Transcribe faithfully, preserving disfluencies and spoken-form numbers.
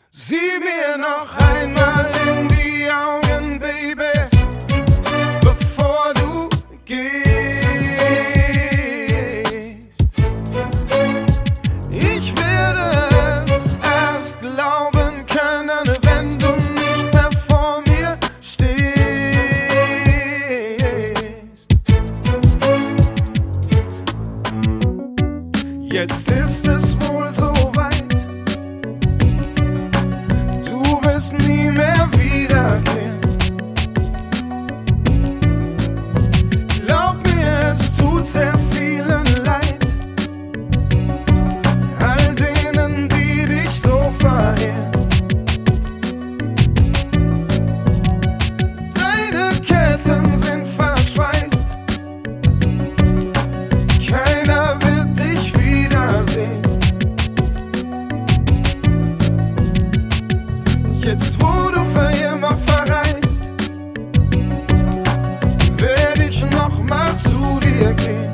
Sieh mir noch einmal in die Augen, Baby, bevor du gehst. Ich werde es erst glauben können, wenn du nicht mehr vor mir stehst. Jetzt ist es wohl so weit, du wirst nie mehr wiederkehren. Glaub mir, es tut sehr vielen leid, all denen, die dich so verehren. Deine Ketten sind verschweißt, keiner wird dich wiedersehen. Jetzt, wo du für immer verreist, werd ich noch mal zu dir gehen.